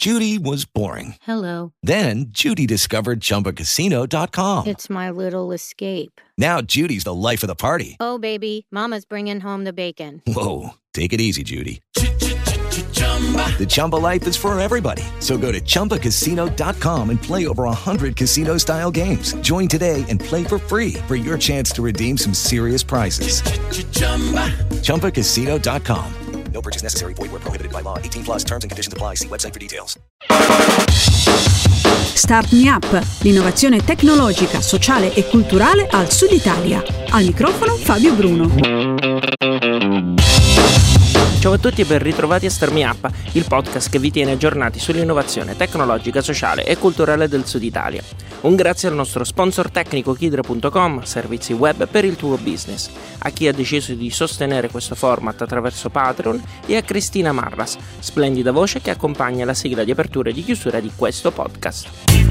Judy was boring. Hello. Then Judy discovered ChumbaCasino.com. It's my little escape. Now Judy's the life of the party. Oh, baby, mama's bringing home the bacon. Whoa, take it easy, Judy. The Chumba life is for everybody. So go to ChumbaCasino.com and play over 100 casino-style games. Join today and play for free for your chance to redeem some serious prizes. ChumbaCasino.com. No purchase necessary. Void where prohibited by law. 18+ terms and conditions apply. See website for details. Start Me Up, l'innovazione tecnologica, sociale e culturale al Sud Italia. Al microfono Fabio Bruno. Ciao a tutti e ben ritrovati a Start Me Up, il podcast che vi tiene aggiornati sull'innovazione tecnologica, sociale e culturale del Sud Italia. Un grazie al nostro sponsor tecnico Kidra.com, servizi web per il tuo business, a chi ha deciso di sostenere questo format attraverso Patreon e a Cristina Marras, splendida voce che accompagna la sigla di apertura e di chiusura di questo podcast.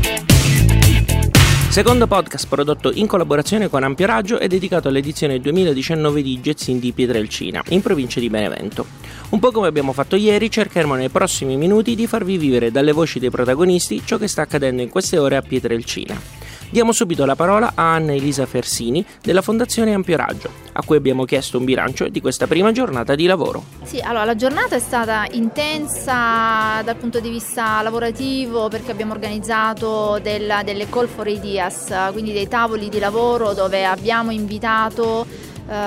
Secondo podcast prodotto in collaborazione con Ampio Raggio e dedicato all'edizione 2019 di Gezzin di Pietrelcina, in provincia di Benevento. Un po' come abbiamo fatto ieri, cercheremo nei prossimi minuti di farvi vivere dalle voci dei protagonisti ciò che sta accadendo in queste ore a Pietrelcina. Diamo subito la parola a Anna Elisa Fersini della Fondazione Ampio Raggio, a cui abbiamo chiesto un bilancio di questa prima giornata di lavoro. Sì, allora la giornata è stata intensa dal punto di vista lavorativo perché abbiamo organizzato delle call for ideas, quindi dei tavoli di lavoro dove abbiamo invitato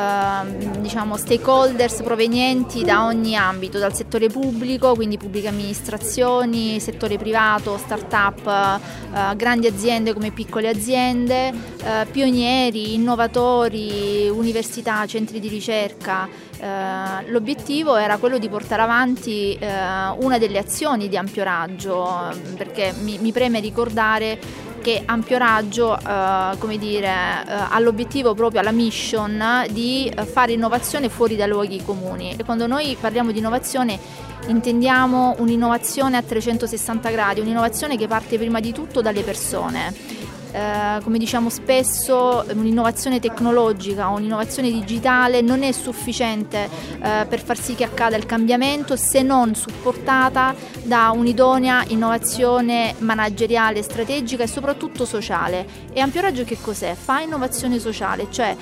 stakeholders provenienti da ogni ambito, dal settore pubblico, quindi pubbliche amministrazioni, settore privato, start-up, grandi aziende come piccole aziende, pionieri, innovatori, università, centri di ricerca. L'obiettivo era quello di portare avanti una delle azioni di Ampio Raggio, perché mi preme ricordare che Ampio Raggio ha l'obiettivo proprio, alla mission di fare innovazione fuori dai luoghi comuni. E quando noi parliamo di innovazione intendiamo un'innovazione a 360 gradi, un'innovazione che parte prima di tutto dalle persone. Come diciamo spesso, un'innovazione tecnologica, un'innovazione digitale non è sufficiente per far sì che accada il cambiamento se non supportata da un'idonea innovazione manageriale, strategica e soprattutto sociale. E Ampio Raggio che cos'è? Fa innovazione sociale, cioè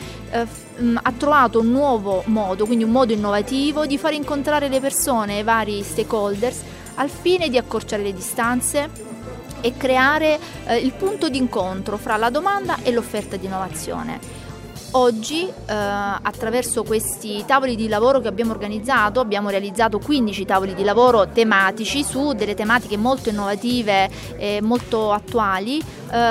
ha trovato un nuovo modo, quindi un modo innovativo di far incontrare le persone, i vari stakeholders, al fine di accorciare le distanze e creare il punto di incontro fra la domanda e l'offerta di innovazione. Oggi, attraverso questi tavoli di lavoro che abbiamo organizzato, abbiamo realizzato 15 tavoli di lavoro tematici su delle tematiche molto innovative e molto attuali.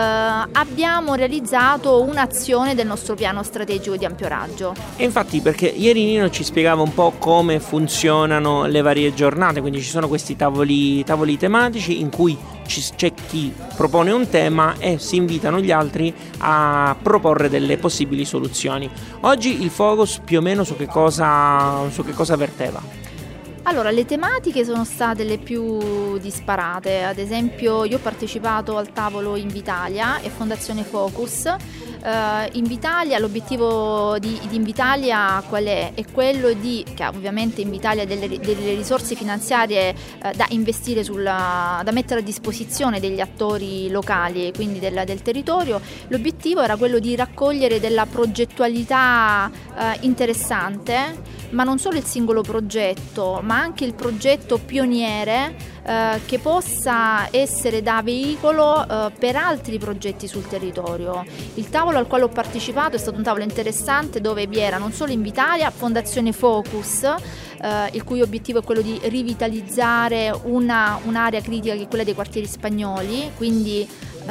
Abbiamo realizzato un'azione del nostro piano strategico di Ampio Raggio. E infatti, perché ieri Nino ci spiegava un po' come funzionano le varie giornate, quindi ci sono questi tavoli tematici in cui c'è chi propone un tema e si invitano gli altri a proporre delle possibili soluzioni. Oggi il focus più o meno su che cosa verteva? Allora, le tematiche sono state le più disparate. Ad esempio, io ho partecipato al tavolo Invitalia e Fondazione Focus. Invitalia, l'obiettivo di Invitalia qual è? È quello che ovviamente Invitalia ha delle risorse finanziarie da investire, da mettere a disposizione degli attori locali, quindi del territorio. L'obiettivo era quello di raccogliere della progettualità interessante, ma non solo il singolo progetto, ma anche il progetto pioniere che possa essere da veicolo per altri progetti sul territorio. Il tavolo al quale ho partecipato è stato un tavolo interessante dove vi era non solo Invitalia, Fondazione Focus, il cui obiettivo è quello di rivitalizzare un'area critica che è quella dei quartieri spagnoli, quindi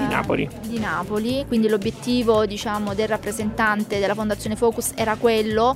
di Napoli, quindi l'obiettivo del rappresentante della Fondazione Focus era quello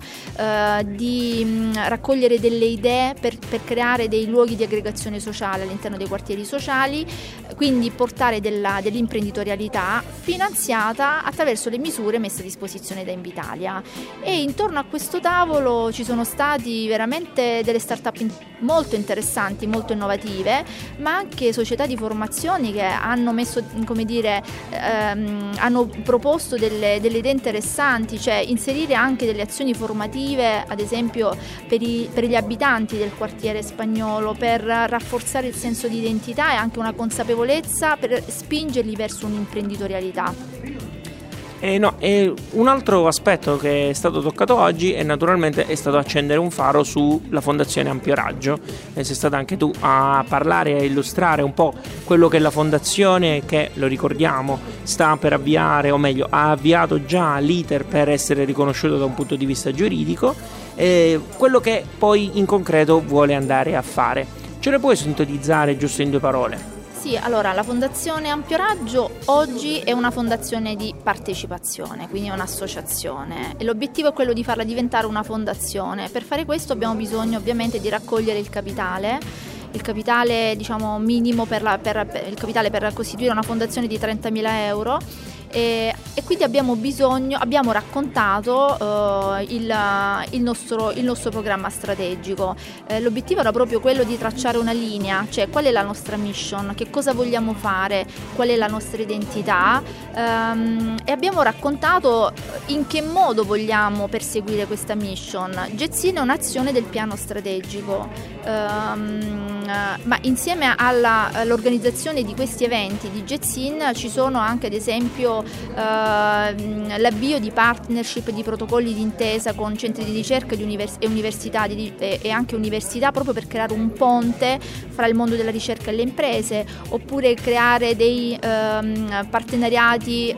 di raccogliere delle idee per creare dei luoghi di aggregazione sociale all'interno dei quartieri sociali, quindi portare dell'imprenditorialità finanziata attraverso le misure messe a disposizione da Invitalia. E intorno a questo tavolo ci sono stati veramente delle start-up molto interessanti, molto innovative, ma anche società di formazione che hanno messo hanno proposto delle idee interessanti, cioè inserire anche delle azioni formative, ad esempio per gli abitanti del quartiere Spagnolo, per rafforzare il senso di identità e anche una consapevolezza, per spingerli verso un'imprenditorialità. E un altro aspetto che è stato toccato oggi è naturalmente stato accendere un faro sulla Fondazione Ampio Raggio. Sei stata anche tu a parlare e a illustrare un po' quello che è la fondazione, che, lo ricordiamo, sta per avviare, o meglio ha avviato già l'iter per essere riconosciuto da un punto di vista giuridico, e quello che poi in concreto vuole andare a fare. Ce ne puoi sintetizzare giusto in 2 parole? Sì, allora la Fondazione Ampio Raggio oggi è una fondazione di partecipazione, quindi è un'associazione, e l'obiettivo è quello di farla diventare una fondazione. Per fare questo abbiamo bisogno ovviamente di raccogliere il capitale diciamo minimo il capitale per costituire una fondazione di 30.000 euro. E quindi abbiamo raccontato il nostro programma strategico. L'obiettivo era proprio quello di tracciare una linea, cioè qual è la nostra mission, che cosa vogliamo fare, qual è la nostra identità, e abbiamo raccontato in che modo vogliamo perseguire questa mission. Getzin è un'azione del piano strategico, ma insieme all'organizzazione di questi eventi di Getzin ci sono anche, ad esempio, l'avvio di partnership, di protocolli d'intesa con centri di ricerca e università e anche università, proprio per creare un ponte fra il mondo della ricerca e le imprese, oppure creare dei partenariati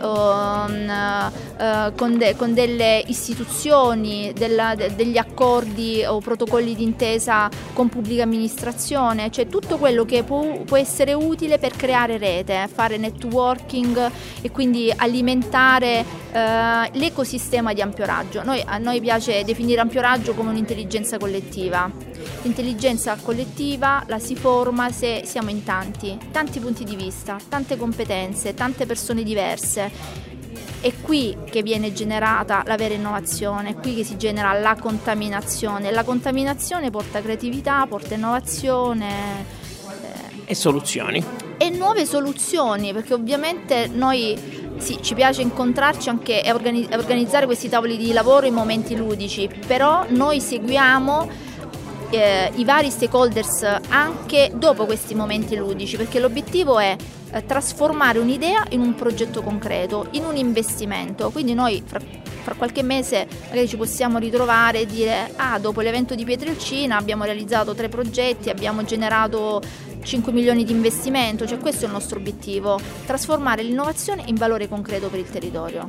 con delle istituzioni, degli accordi o protocolli d'intesa con pubblica amministrazione, cioè tutto quello che può essere utile per creare rete, fare networking e quindi alimentare l'ecosistema di Ampio Raggio. A noi piace definire Ampio Raggio come un'intelligenza collettiva. L'intelligenza collettiva la si forma se siamo in tanti punti di vista, tante competenze, tante persone diverse. È qui che viene generata la vera innovazione, è qui che si genera la contaminazione. La contaminazione porta creatività, porta innovazione e soluzioni. E nuove soluzioni, perché ovviamente noi ci piace incontrarci anche e organizzare questi tavoli di lavoro in momenti ludici, però noi seguiamo i vari stakeholders anche dopo questi momenti ludici, perché l'obiettivo è trasformare un'idea in un progetto concreto, in un investimento. Quindi noi fra qualche mese magari ci possiamo ritrovare e dire: dopo l'evento di Pietrelcina abbiamo realizzato 3 progetti, abbiamo generato 5 milioni di investimento. Cioè questo è il nostro obiettivo, trasformare l'innovazione in valore concreto per il territorio.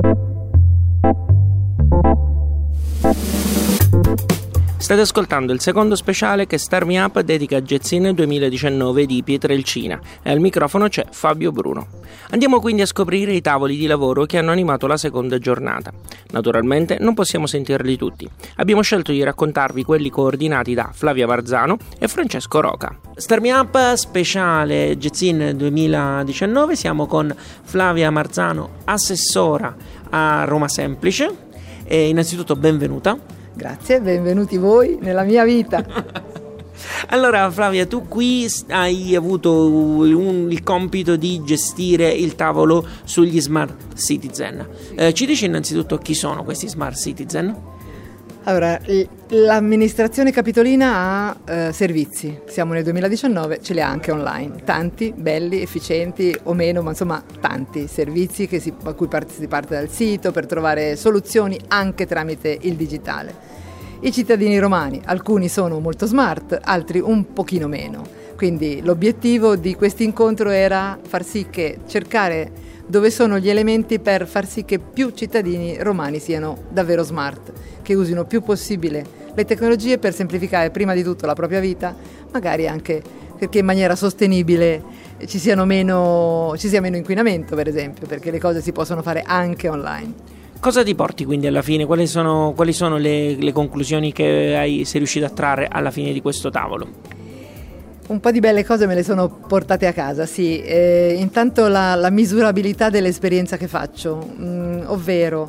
State ascoltando il secondo speciale che Start Me Up dedica a Getzin 2019 di Pietrelcina, e al microfono c'è Fabio Bruno. Andiamo quindi a scoprire i tavoli di lavoro che hanno animato la seconda giornata. Naturalmente non possiamo sentirli tutti. Abbiamo scelto di raccontarvi quelli coordinati da Flavia Marzano e Francesco Roca. Start Me Up speciale Getzin 2019, siamo con Flavia Marzano, assessora a Roma Semplice, e innanzitutto benvenuta. Grazie, benvenuti voi nella mia vita. Allora Flavia, tu qui hai avuto il compito di gestire il tavolo sugli Smart Citizen. Ci dici innanzitutto chi sono questi Smart Citizen? Allora, l'amministrazione capitolina ha servizi, siamo nel 2019, ce li ha anche online, tanti, belli, efficienti o meno, ma insomma tanti servizi a cui si parte dal sito per trovare soluzioni anche tramite il digitale. I cittadini romani, alcuni sono molto smart, altri un pochino meno, quindi l'obiettivo di questo incontro era far sì che cercare dove sono gli elementi per far sì che più cittadini romani siano davvero smart, che usino più possibile le tecnologie per semplificare prima di tutto la propria vita, magari anche perché in maniera sostenibile ci sia meno inquinamento, per esempio, perché le cose si possono fare anche online. Cosa ti porti quindi alla fine? Quali sono le conclusioni che sei riuscito a trarre alla fine di questo tavolo? Un po' di belle cose me le sono portate a casa, sì. Intanto la misurabilità dell'esperienza che faccio, ovvero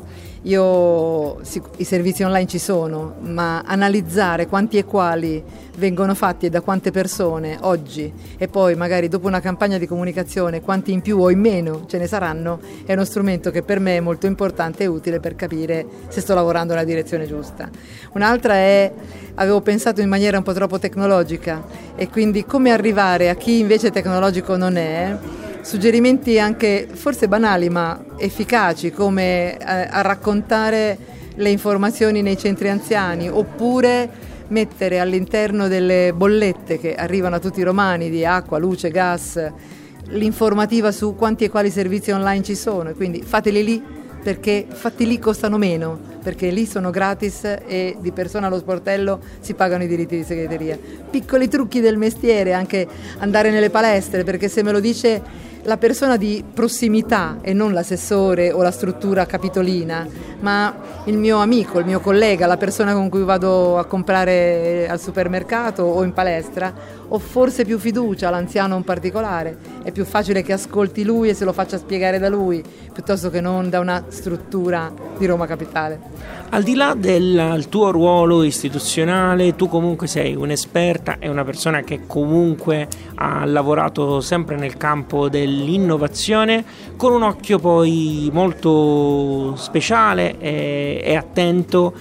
I servizi online ci sono, ma analizzare quanti e quali vengono fatti e da quante persone oggi, e poi magari dopo una campagna di comunicazione quanti in più o in meno ce ne saranno, è uno strumento che per me è molto importante e utile per capire se sto lavorando nella direzione giusta. Un'altra avevo pensato in maniera un po' troppo tecnologica, e quindi come arrivare a chi invece tecnologico non è. Suggerimenti anche forse banali ma efficaci, come a raccontare le informazioni nei centri anziani, oppure mettere all'interno delle bollette che arrivano a tutti i romani di acqua, luce, gas, l'informativa su quanti e quali servizi online ci sono, e quindi fateli lì, perché fatti lì costano meno, perché lì sono gratis e di persona allo sportello si pagano i diritti di segreteria. Piccoli trucchi del mestiere, anche andare nelle palestre, perché se me lo dice la persona di prossimità e non l'assessore o la struttura capitolina, ma il mio amico, il mio collega, la persona con cui vado a comprare al supermercato o in palestra, ho forse più fiducia, l'anziano in particolare, è più facile che ascolti lui e se lo faccia spiegare da lui, piuttosto che non da una struttura di Roma Capitale. Al di là del tuo ruolo istituzionale, tu comunque sei un'esperta e una persona che comunque ha lavorato sempre nel campo dell'innovazione, con un occhio poi molto speciale e attento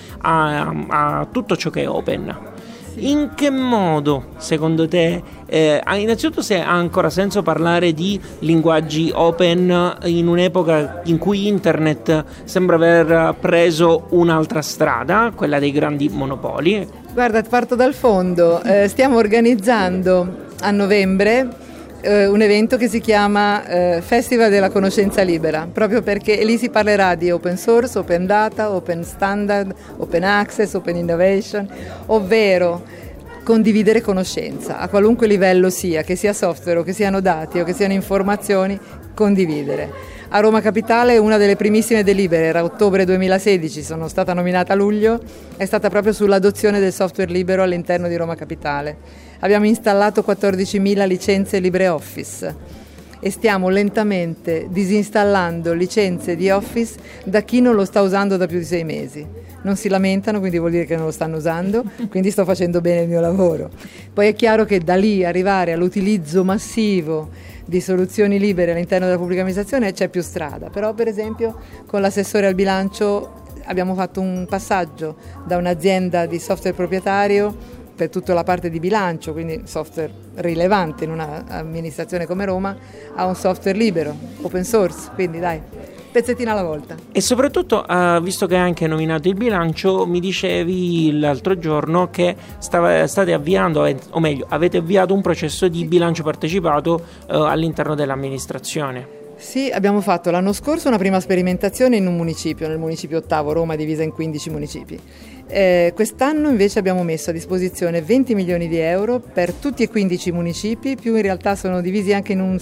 a tutto ciò che è open. In che modo, secondo te, innanzitutto se ha ancora senso parlare di linguaggi open in un'epoca in cui internet sembra aver preso un'altra strada, quella dei grandi monopoli? Guarda, parto dal fondo. Stiamo organizzando a novembre un evento che si chiama Festival della Conoscenza Libera, proprio perché lì si parlerà di open source, open data, open standard, open access, open innovation, ovvero condividere conoscenza a qualunque livello sia, che sia software o che siano dati o che siano informazioni, condividere. A Roma Capitale una delle primissime delibere era ottobre 2016, sono stata nominata a luglio, è stata proprio sull'adozione del software libero all'interno di Roma Capitale. Abbiamo installato 14.000 licenze LibreOffice e stiamo lentamente disinstallando licenze di Office da chi non lo sta usando da più di 6 mesi. Non si lamentano, quindi vuol dire che non lo stanno usando, quindi sto facendo bene il mio lavoro. Poi è chiaro che da lì arrivare all'utilizzo massivo di soluzioni libere all'interno della pubblica amministrazione c'è più strada, però per esempio con l'assessore al bilancio abbiamo fatto un passaggio da un'azienda di software proprietario per tutta la parte di bilancio, quindi software rilevante in un'amministrazione come Roma, a un software libero, open source, quindi dai, pezzettino alla volta. E soprattutto, visto che hai anche nominato il bilancio, mi dicevi l'altro giorno che state avviando, o meglio, avete avviato un processo di bilancio partecipato all'interno dell'amministrazione. Sì, abbiamo fatto l'anno scorso una prima sperimentazione in un municipio, nel municipio ottavo, Roma divisa in 15 municipi. Quest'anno invece abbiamo messo a disposizione 20 milioni di euro per tutti e 15 municipi, più in realtà sono divisi anche in un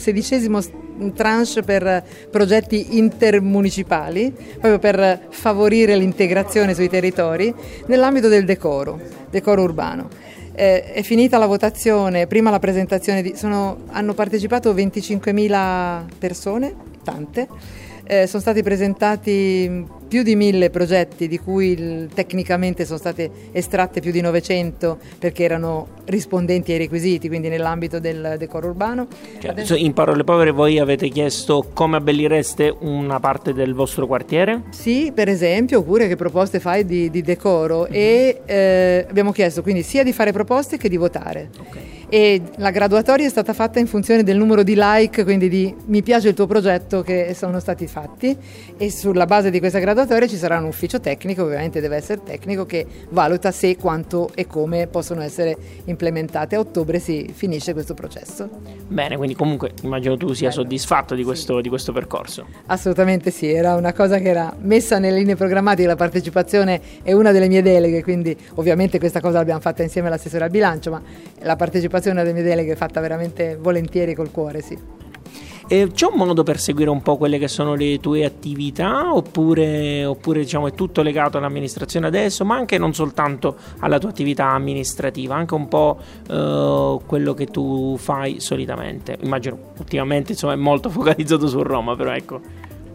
16° tranche per progetti intermunicipali, proprio per favorire l'integrazione sui territori nell'ambito del decoro urbano. È finita la votazione, prima la presentazione, hanno partecipato 25.000 persone, tante, sono stati presentati più di 1.000 progetti, di cui tecnicamente sono state estratte più di 900 perché erano rispondenti ai requisiti, quindi nell'ambito del decoro urbano. Cioè, in parole povere, voi avete chiesto come abbellireste una parte del vostro quartiere? Sì, per esempio, oppure che proposte fai di decoro, e abbiamo chiesto quindi sia di fare proposte che di votare. Okay. E la graduatoria è stata fatta in funzione del numero di like, quindi di mi piace il tuo progetto, che sono stati fatti, e sulla base di questa graduatoria ci sarà un ufficio tecnico, ovviamente deve essere tecnico, che valuta se, quanto e come possono essere implementate. A ottobre si finisce questo processo. Bene, quindi comunque immagino tu sia soddisfatto di questo percorso. Assolutamente sì, era una cosa che era messa nelle linee programmatiche, la partecipazione è una delle mie deleghe, quindi ovviamente questa cosa l'abbiamo fatta insieme all'assessore al bilancio, ma la partecipazione è una delle mie deleghe fatta veramente volentieri col cuore, sì. C'è un modo per seguire un po' quelle che sono le tue attività, oppure diciamo è tutto legato all'amministrazione adesso, ma anche non soltanto alla tua attività amministrativa, anche un po' quello che tu fai solitamente? Immagino ultimamente insomma è molto focalizzato su Roma, però ecco.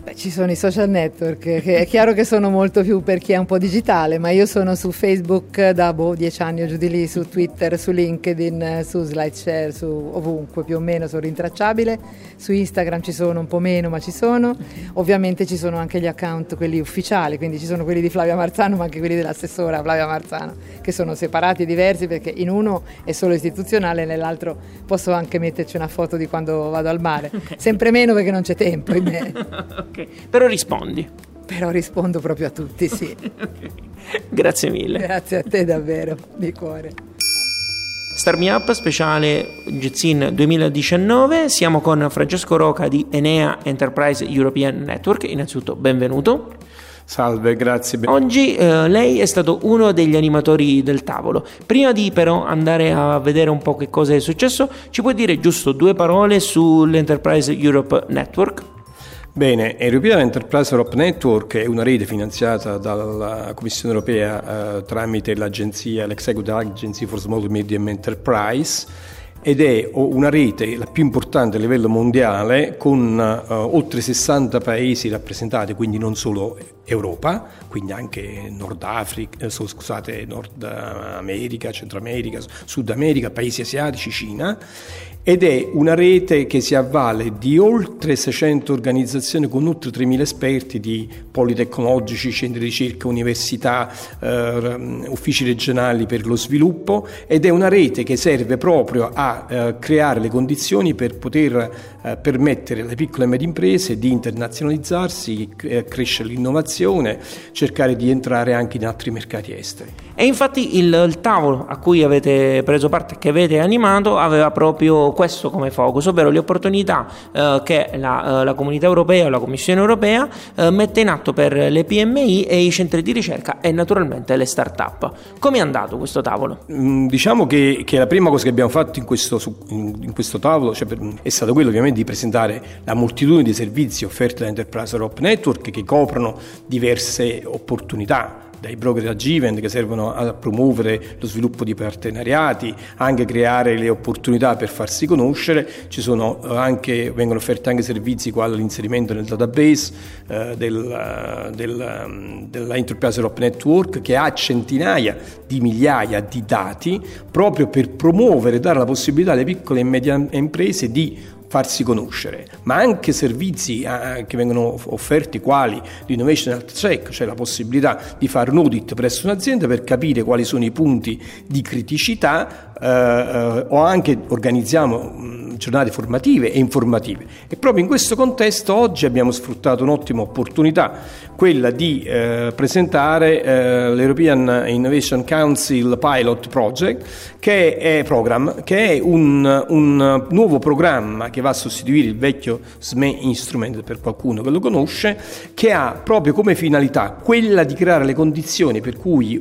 Ci sono i social network, che è chiaro che sono molto più per chi è un po' digitale, ma io sono su Facebook da 10 anni o giù di lì, su Twitter, su LinkedIn, su SlideShare, su ovunque più o meno sono rintracciabile. Su Instagram ci sono un po' meno, ma ci sono. Ovviamente ci sono anche gli account, quelli ufficiali, quindi ci sono quelli di Flavia Marzano, ma anche quelli dell'assessora Flavia Marzano, che sono separati e diversi, perché in uno è solo istituzionale, nell'altro posso anche metterci una foto di quando vado al mare. Okay. Sempre meno perché non c'è tempo in me. Okay. Però rispondi. Però rispondo proprio a tutti, sì. Okay. Grazie mille. Grazie a te davvero, di cuore. Start Me Up speciale Getzin 2019. Siamo con Francesco Roca di Enea Enterprise European Network. Innanzitutto benvenuto. Salve, grazie. Oggi lei è stato uno degli animatori del tavolo. Prima di però andare a vedere un po' che cosa è successo, ci puoi dire giusto 2 parole sull'Enterprise Europe Network? Bene, European Enterprise Europe Network è una rete finanziata dalla Commissione Europea tramite l'Executive Agency for Small and Medium Enterprise, ed è una rete la più importante a livello mondiale, con oltre 60 paesi rappresentati, quindi non solo Europa, quindi anche Nord America, Centro America, Sud America, paesi asiatici, Cina. Ed è una rete che si avvale di oltre 600 organizzazioni con oltre 3.000 esperti di politecnologici, centri di ricerca, università, uffici regionali per lo sviluppo, ed è una rete che serve proprio a creare le condizioni per poter permettere alle piccole e medie imprese di internazionalizzarsi, crescere l'innovazione, cercare di entrare anche in altri mercati esteri. E infatti il tavolo a cui avete preso parte, che avete animato, aveva proprio questo come focus, ovvero le opportunità che la Comunità Europea o la Commissione Europea mette in atto per le PMI e i centri di ricerca e naturalmente le start-up. Come è andato questo tavolo? Diciamo che la prima cosa che abbiamo fatto in questo tavolo è stato quello ovviamente di presentare la moltitudine di servizi offerti dall'Enterprise Europe Network, che coprono diverse opportunità, dai broker agent che servono a promuovere lo sviluppo di partenariati, anche creare le opportunità per farsi conoscere. Vengono offerti anche servizi quali l'inserimento nel database della Enterprise Europe Network, che ha centinaia di migliaia di dati proprio per promuovere e dare la possibilità alle piccole e medie imprese di farsi conoscere, ma anche servizi che vengono offerti quali l'Innovation Health Check, cioè la possibilità di fare un audit presso un'azienda per capire quali sono i punti di criticità, o anche organizziamo giornate formative e informative. E proprio in questo contesto oggi abbiamo sfruttato un'ottima opportunità, quella di presentare l'European Innovation Council Pilot Project, che è un nuovo programma che va a sostituire il vecchio SME Instrument, per qualcuno che lo conosce, che ha proprio come finalità quella di creare le condizioni per cui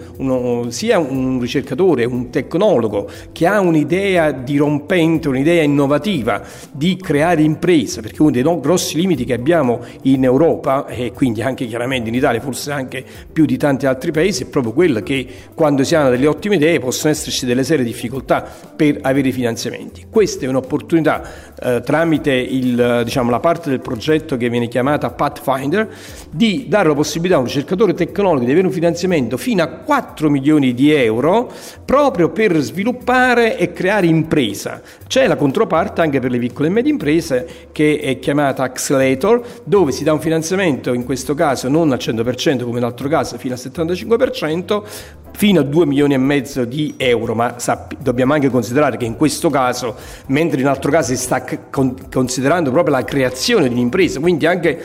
sia un ricercatore, un tecnologo che ha un'idea dirompente, un'idea innovativa di creare impresa, perché uno dei grossi limiti che abbiamo in Europa, e quindi anche chiaramente in Italia, forse anche più di tanti altri paesi, è proprio quello che quando si hanno delle ottime idee possono esserci delle serie difficoltà per avere i finanziamenti. Questa è un'opportunità tramite la parte del progetto che viene chiamata Pathfinder, di dare la possibilità a un ricercatore tecnologico di avere un finanziamento fino a 4 milioni di euro proprio per sviluppare e creare impresa. C'è la controparte anche per le piccole e medie imprese, che è chiamata Accelerator, dove si dà un finanziamento, in questo caso non al 100% come nell'altro caso, fino al 75%, fino a 2 milioni e mezzo di euro, ma dobbiamo anche considerare che in questo caso, mentre in altro caso si sta considerando proprio la creazione di un'impresa, quindi anche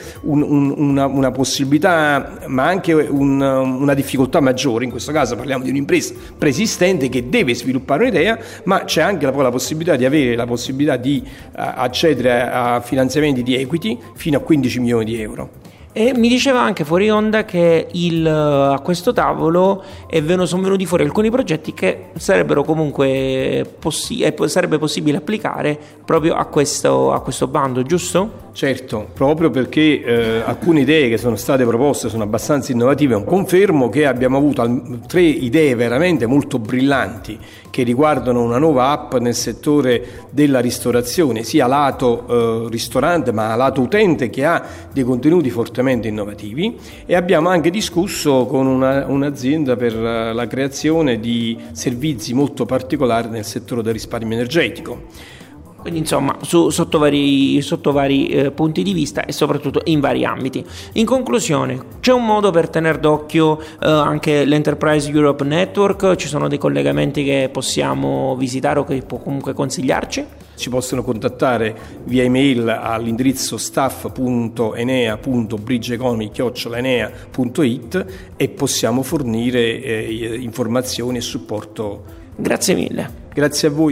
una possibilità, ma anche una difficoltà maggiore. In questo caso parliamo di un'impresa preesistente che deve sviluppare un'idea, ma c'è anche la possibilità di avere la possibilità di accedere a finanziamenti di equity fino a 15 milioni di euro. E mi diceva anche fuori onda che a questo tavolo sono venuti fuori alcuni progetti che sarebbero comunque sarebbe possibile applicare proprio a questo bando, giusto? Certo, proprio perché alcune idee che sono state proposte sono abbastanza innovative. Confermo che abbiamo avuto 3 idee veramente molto brillanti che riguardano una nuova app nel settore della ristorazione, sia lato ristorante ma lato utente, che ha dei contenuti fortemente innovativi, e abbiamo anche discusso con un'azienda per la creazione di servizi molto particolari nel settore del risparmio energetico. Quindi insomma sotto vari punti di vista e soprattutto in vari ambiti. In conclusione, c'è un modo per tenere d'occhio anche l'Enterprise Europe Network? Ci sono dei collegamenti che possiamo visitare o che può comunque consigliarci? Ci possono contattare via email all'indirizzo staff.enea.bridgeeconomy@enea.it e possiamo fornire informazioni e supporto. Grazie mille. Grazie a voi.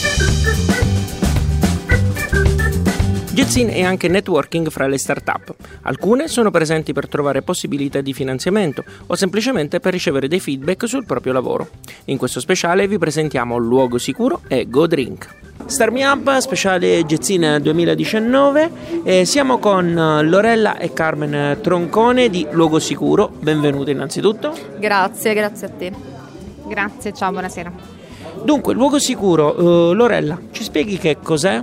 Jetsin è anche networking fra le start-up. Alcune sono presenti per trovare possibilità di finanziamento o semplicemente per ricevere dei feedback sul proprio lavoro. In questo speciale vi presentiamo Luogo Sicuro e GoDrink. Star Me Up, speciale Jetsin 2019. Siamo con Lorella e Carmen Troncone di Luogo Sicuro. Benvenute innanzitutto. Grazie a te. Grazie, ciao, buonasera. Dunque, Luogo Sicuro, Lorella, ci spieghi che cos'è?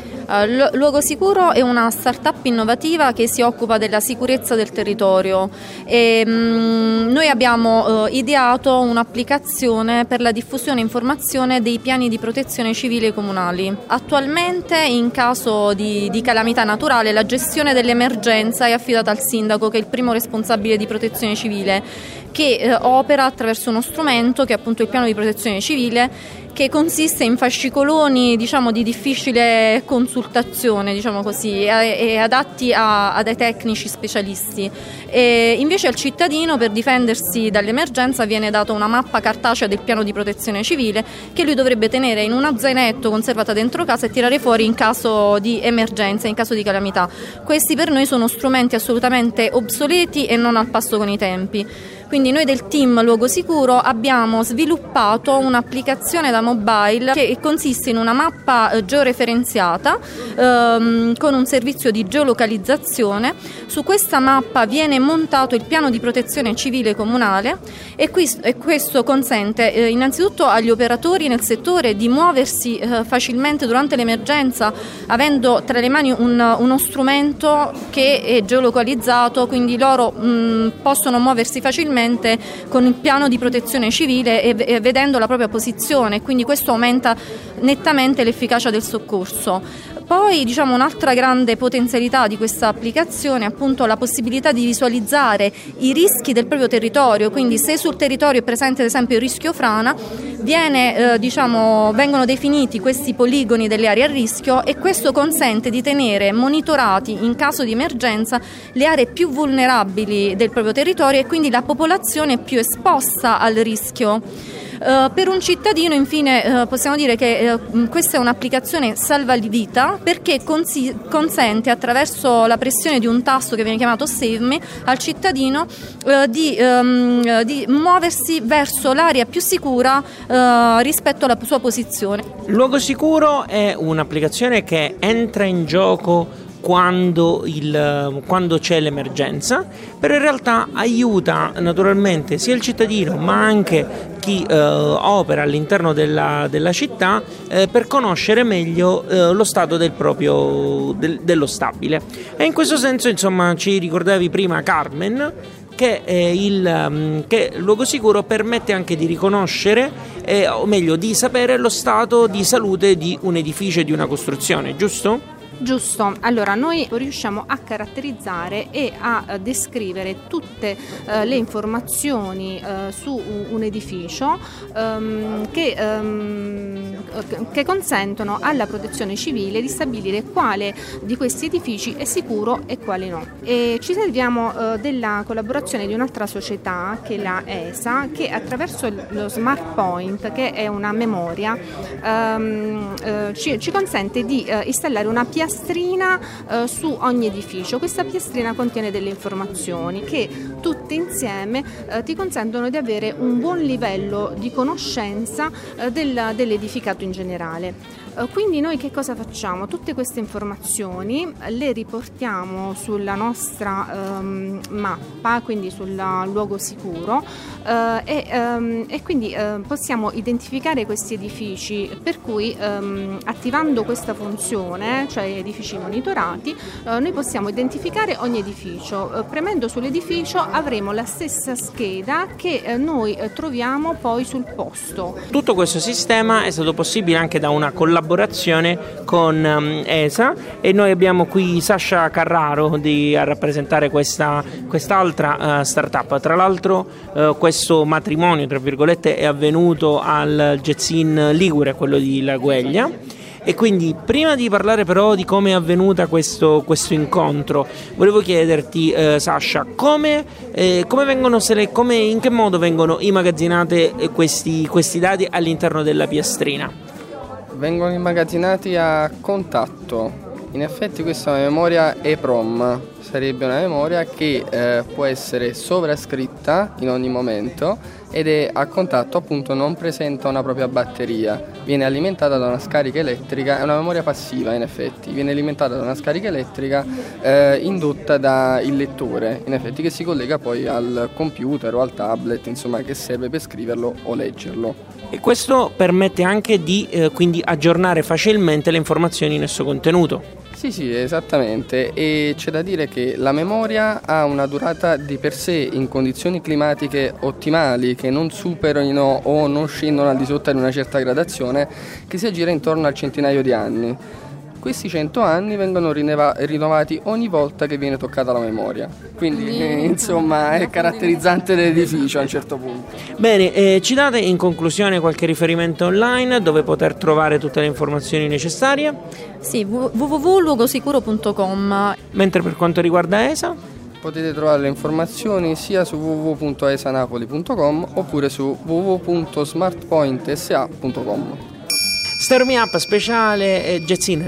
Luogo Sicuro è una startup innovativa che si occupa della sicurezza del territorio e noi abbiamo ideato un'applicazione per la diffusione e informazione dei piani di protezione civile comunali. Attualmente, in caso di calamità naturale, la gestione dell'emergenza è affidata al sindaco, che è il primo responsabile di protezione civile, che opera attraverso uno strumento che è appunto il piano di protezione civile, che consiste in fascicoloni di difficile consultazione, e adatti a dei tecnici specialisti. E invece al cittadino, per difendersi dall'emergenza, viene data una mappa cartacea del piano di protezione civile, che lui dovrebbe tenere in uno zainetto conservata dentro casa e tirare fuori in caso di emergenza, in caso di calamità. Questi per noi sono strumenti assolutamente obsoleti e non al passo con i tempi. Quindi noi del team Luogo Sicuro abbiamo sviluppato un'applicazione da mobile che consiste in una mappa georeferenziata con un servizio di geolocalizzazione. Su questa mappa viene montato il piano di protezione civile comunale e questo consente innanzitutto agli operatori nel settore di muoversi facilmente durante l'emergenza, avendo tra le mani uno strumento che è geolocalizzato, quindi loro possono muoversi facilmente con il piano di protezione civile e vedendo la propria posizione, quindi questo aumenta nettamente l'efficacia del soccorso. Poi un'altra grande potenzialità di questa applicazione è appunto la possibilità di visualizzare i rischi del proprio territorio, quindi se sul territorio è presente ad esempio il rischio frana, vengono definiti questi poligoni delle aree a rischio, e questo consente di tenere monitorati in caso di emergenza le aree più vulnerabili del proprio territorio e quindi la popolazione più esposta al rischio. Per un cittadino, infine, possiamo dire che questa è un'applicazione salvavita, perché consente, attraverso la pressione di un tasto che viene chiamato Save Me, al cittadino di muoversi verso l'area più sicura rispetto alla sua posizione. Luogo Sicuro è un'applicazione che entra in gioco quando c'è l'emergenza, però in realtà aiuta naturalmente sia il cittadino ma anche chi opera all'interno della città per conoscere meglio lo stato dello stabile. E in questo senso, insomma, ci ricordavi prima, Carmen, che Luogo Sicuro permette anche di riconoscere o meglio di sapere lo stato di salute di un edificio e di una costruzione, giusto? Giusto, allora noi riusciamo a caratterizzare e a descrivere tutte le informazioni su un edificio che consentono alla protezione civile di stabilire quale di questi edifici è sicuro e quale no. E ci serviamo della collaborazione di un'altra società, che è la ESA, che attraverso lo Smart Point, che è una memoria, ci consente di installare una piastrina su ogni edificio. Questa piastrina contiene delle informazioni che tutte insieme ti consentono di avere un buon livello di conoscenza dell'edificato in generale. Quindi noi che cosa facciamo? Tutte queste informazioni le riportiamo sulla nostra mappa, quindi sul luogo sicuro, e quindi possiamo identificare questi edifici, per cui attivando questa funzione, cioè edifici monitorati, noi possiamo identificare ogni edificio. Premendo sull'edificio avremo la stessa scheda che noi troviamo poi sul posto. Tutto questo sistema è stato possibile anche da una collaborazione con ESA, e noi abbiamo qui Sasha Carraro a rappresentare quest'altra startup. Tra l'altro questo matrimonio, tra virgolette, è avvenuto al Jetsin Ligure, quello di Lagueglia. E quindi, prima di parlare però di come è avvenuta questo incontro, volevo chiederti, Sasha, in che modo vengono immagazzinate questi dati all'interno della piastrina? Vengono immagazzinati a contatto. In effetti questa è una memoria EEPROM, sarebbe una memoria che può essere sovrascritta in ogni momento ed è a contatto, appunto non presenta una propria batteria, viene alimentata da una scarica elettrica, è una memoria passiva in effetti, viene alimentata da una scarica elettrica indotta dal lettore, in effetti, che si collega poi al computer o al tablet, insomma, che serve per scriverlo o leggerlo. E questo permette anche di quindi aggiornare facilmente le informazioni in esso contenuto. Sì, esattamente, e c'è da dire che la memoria ha una durata di per sé in condizioni climatiche ottimali, che non superino o non scendono al di sotto di una certa gradazione, che si aggira intorno al centinaio di anni. Questi 100 anni vengono rinnovati ogni volta che viene toccata la memoria, quindi insomma è caratterizzante dell'edificio a un certo punto. Bene, ci date in conclusione qualche riferimento online dove poter trovare tutte le informazioni necessarie? Sì, www.luogosicuro.com. Mentre per quanto riguarda ESA? Potete trovare le informazioni sia su www.esanapoli.com oppure su www.smartpointsa.com. Start Me Up speciale Jetsin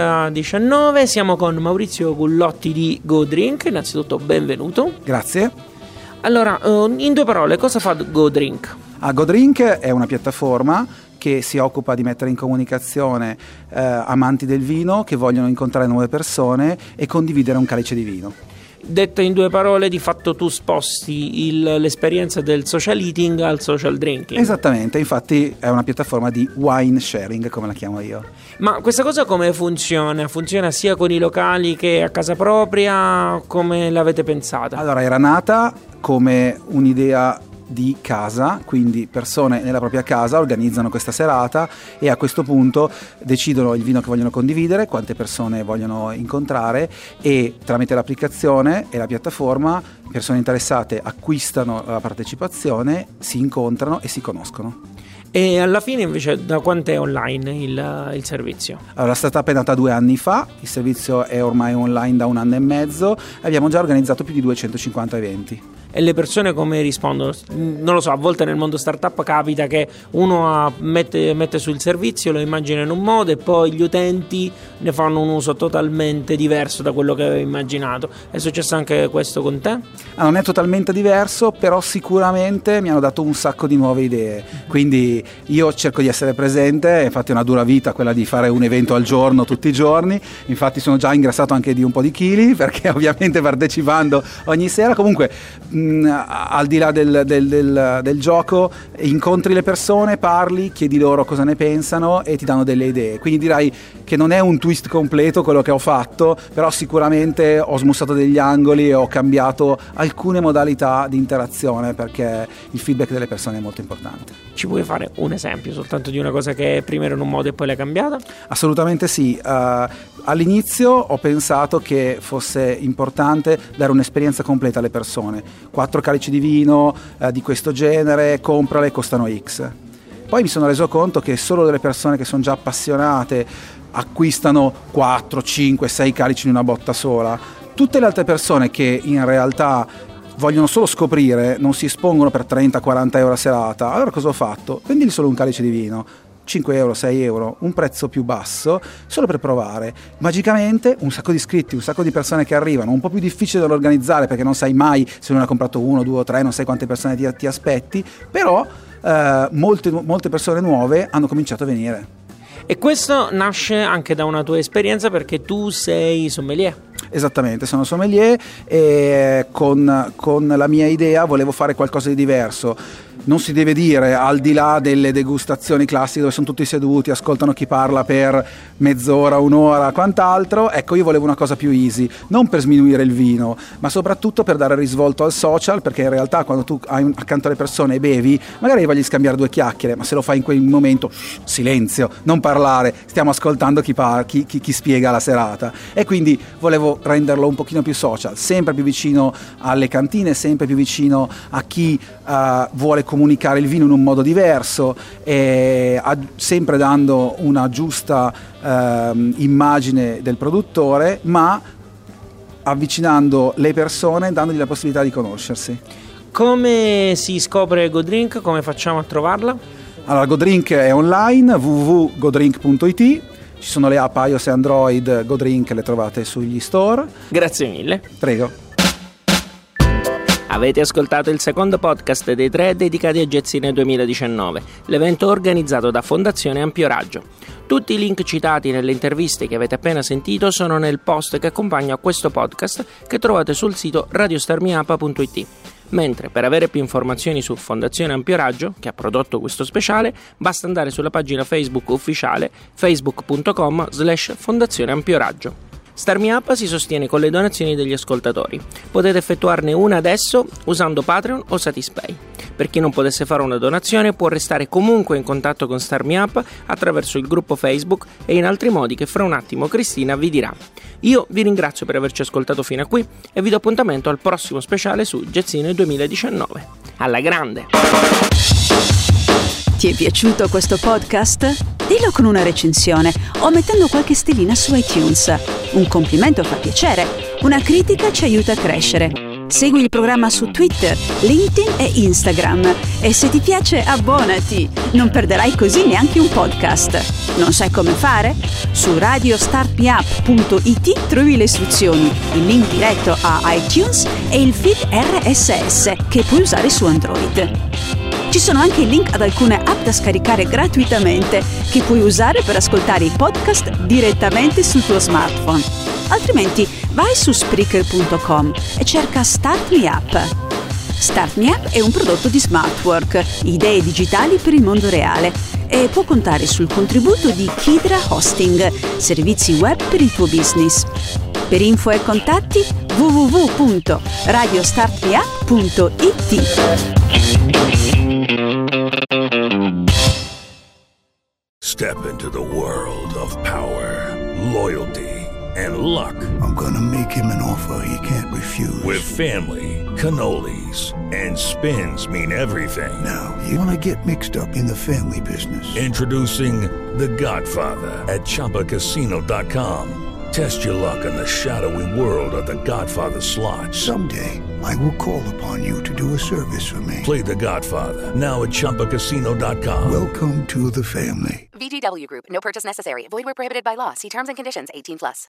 2019, siamo con Maurizio Gullotti di GoDrink. Innanzitutto benvenuto. Grazie. Allora, in due parole, cosa fa GoDrink? GoDrink è una piattaforma che si occupa di mettere in comunicazione amanti del vino che vogliono incontrare nuove persone e condividere un calice di vino. Detto in due parole, di fatto tu sposti l'esperienza del social eating al social drinking. Esattamente, infatti è una piattaforma di wine sharing, come la chiamo io. Ma questa cosa come funziona? Funziona sia con i locali che a casa propria? Come l'avete pensata? Allora, era nata come un'idea di casa, quindi persone nella propria casa organizzano questa serata e a questo punto decidono il vino che vogliono condividere, quante persone vogliono incontrare, e tramite l'applicazione e la piattaforma persone interessate acquistano la partecipazione, si incontrano e si conoscono. E alla fine invece da quanto è online il servizio? Allora, la startup è nata 2 anni fa, il servizio è ormai online da 1 anno e mezzo e abbiamo già organizzato più di 250 eventi. E le persone come rispondono? Non lo so, a volte nel mondo startup capita che uno mette sul servizio, lo immagina in un modo e poi gli utenti ne fanno un uso totalmente diverso da quello che aveva immaginato. È successo anche questo con te? Non è totalmente diverso, però sicuramente mi hanno dato un sacco di nuove idee, quindi io cerco di essere presente, infatti è una dura vita quella di fare un evento al giorno tutti i giorni, infatti sono già ingrassato anche di un po' di chili perché ovviamente partecipando ogni sera. Comunque al di là del gioco incontri le persone, parli, chiedi loro cosa ne pensano e ti danno delle idee, quindi direi che non è un twist completo quello che ho fatto, però sicuramente ho smussato degli angoli e ho cambiato alcune modalità di interazione perché il feedback delle persone è molto importante. Ci puoi fare un esempio soltanto di una cosa che prima era in un modo e poi l'hai cambiata? Assolutamente sì. All'inizio ho pensato che fosse importante dare un'esperienza completa alle persone. 4 calici di vino di questo genere, comprale, costano X. Poi mi sono reso conto che solo delle persone che sono già appassionate acquistano 4, 5, 6 calici in una botta sola. Tutte le altre persone che in realtà vogliono solo scoprire, non si espongono per 30-40 euro a serata. Allora cosa ho fatto? Vendili solo un calice di vino, 5 euro, 6 euro, un prezzo più basso, solo per provare. Magicamente un sacco di iscritti, un sacco di persone che arrivano, un po' più difficile da organizzare perché non sai mai se uno ha comprato 1, 2 o 3, non sai quante persone ti aspetti, però molte persone nuove hanno cominciato a venire. E questo nasce anche da una tua esperienza, perché tu sei sommelier. Esattamente, sono sommelier e con la mia idea volevo fare qualcosa di diverso. Non si deve dire, al di là delle degustazioni classiche dove sono tutti seduti, ascoltano chi parla per mezz'ora, un'ora, quant'altro, ecco, io volevo una cosa più easy, non per sminuire il vino, ma soprattutto per dare risvolto al social, perché in realtà quando tu hai accanto alle persone e bevi, magari voglio scambiare due chiacchiere, ma se lo fai in quel momento, silenzio, non parlare, stiamo ascoltando chi spiega la serata. E quindi volevo renderlo un pochino più social, sempre più vicino alle cantine, sempre più vicino a chi vuole comunicare il vino in un modo diverso, e sempre dando una giusta immagine del produttore, ma avvicinando le persone, dandogli la possibilità di conoscersi. Come si scopre GoDrink? Come facciamo a trovarla? Allora, GoDrink è online, www.godrink.it. Ci sono le app iOS e Android, GoDrink le trovate sugli store. Grazie mille. Prego. Avete ascoltato il secondo podcast dei 3 dedicati a Jazzine 2019, l'evento organizzato da Fondazione Ampio Raggio. Tutti i link citati nelle interviste che avete appena sentito sono nel post che accompagna questo podcast, che trovate sul sito radiostarmiapa.it. Mentre per avere più informazioni su Fondazione Ampio Raggio, che ha prodotto questo speciale, basta andare sulla pagina Facebook ufficiale facebook.com/Fondazione Ampio Raggio. Star Me Up si sostiene con le donazioni degli ascoltatori. Potete effettuarne una adesso usando Patreon o Satispay. Per chi non potesse fare una donazione, può restare comunque in contatto con Star Me Up attraverso il gruppo Facebook e in altri modi che fra un attimo Cristina vi dirà. Io vi ringrazio per averci ascoltato fino a qui e vi do appuntamento al prossimo speciale su Jazzine 2019. Alla grande! Ti è piaciuto questo podcast? Dillo con una recensione o mettendo qualche stellina su iTunes. Un complimento fa piacere, una critica ci aiuta a crescere. Segui il programma su Twitter, LinkedIn e Instagram. E se ti piace, abbonati. Non perderai così neanche un podcast. Non sai come fare? Su radiostartmeup.it trovi le istruzioni, il link diretto a iTunes e il feed RSS che puoi usare su Android. Ci sono anche i link ad alcune app da scaricare gratuitamente che puoi usare per ascoltare i podcast direttamente sul tuo smartphone. Altrimenti vai su Spreaker.com e cerca Start Me Up. Start Me Up è un prodotto di Smartwork, idee digitali per il mondo reale, e può contare sul contributo di Kidra Hosting, servizi web per il tuo business. Per info e contatti www.radiostartmeup.it. Step into the world of power, loyalty, and luck. I'm gonna make him an offer he can't refuse. With family, cannolis, and spins mean everything. Now, you wanna get mixed up in the family business. Introducing The Godfather at ChumbaCasino.com. Test your luck in the shadowy world of The Godfather slot. Someday, I will call upon you to do a service for me. Play The Godfather, now at ChumbaCasino.com. Welcome to the family. VGW Group. No purchase necessary. Void where prohibited by law. See terms and conditions. 18+.